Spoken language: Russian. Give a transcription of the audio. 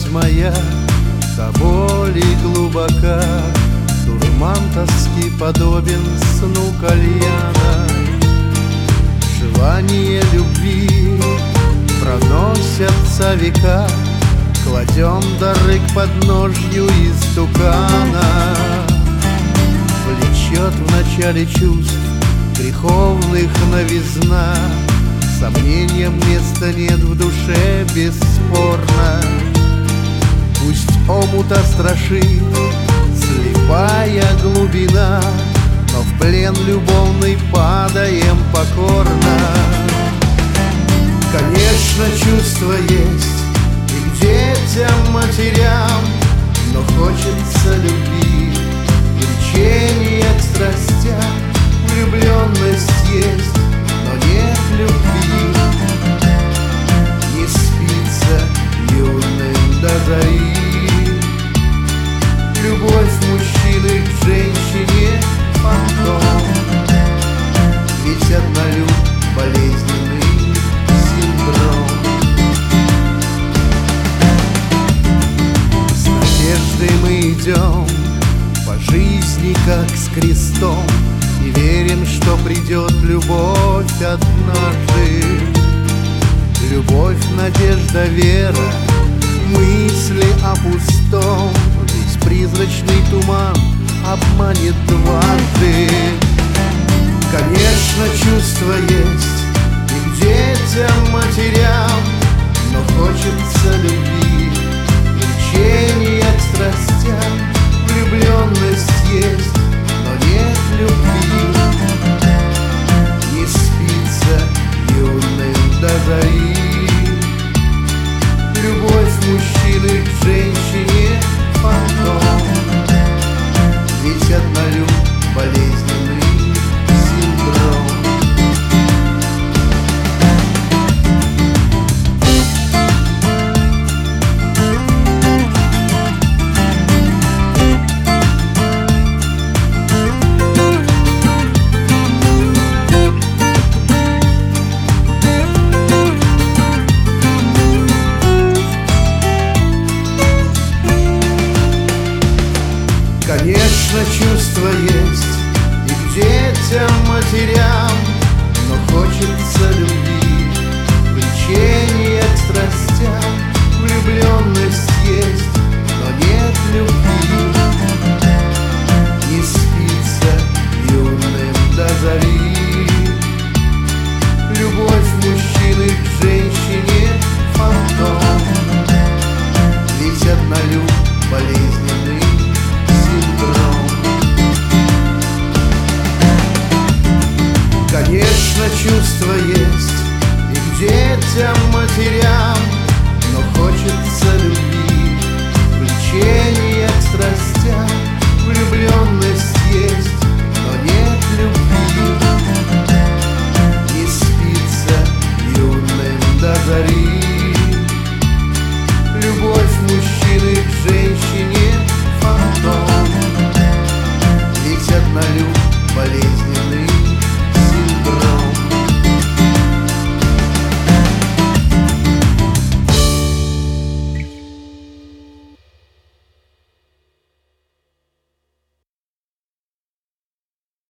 Страсть моя до боли глубока, дурман тоски подобен сну кальяна. Желание любви проносятся века, кладем дары к подножью истукана. Влечет в начале чувств греховных новизна, сомнениям места нет в душе, бесспорно. Пусть омута страшит слепая глубина, но в плен любовный падаем покорно. Конечно, чувство есть и к детям, матерям, но хочется любви, влечения к страстям. Влюбленность есть, но нет любви. Не спится юным до зари. Любовь мужчины к женщине — фантом, ведь однолюб — болезненный синдром. С надеждой мы идем по жизни, как с крестом, и верим, что придет любовь однажды. Любовь, надежда, вера, мысли о пустом, весь призрачный туман обманет дважды. Конечно, чувство есть и к детям, матерям, но хочется любви, влечения к страстям. Влюбленность есть, но нет любви. Не спится юным до зари. Любовь мужчины к женщине — фантом, ведь однолюб — болезненный синдром. Конечно, чувство есть и к детям, матерям, но хочется любви, влечения к страстям. Влюбленность есть, но нет любви. Не спится юным до зари. Любовь мужчины к женщине — фантом, ведь однолюб — болезненный синдром. Конечно, чувство есть и к детям, матерям, но хочется любви, влечения к страстям. Влюбленность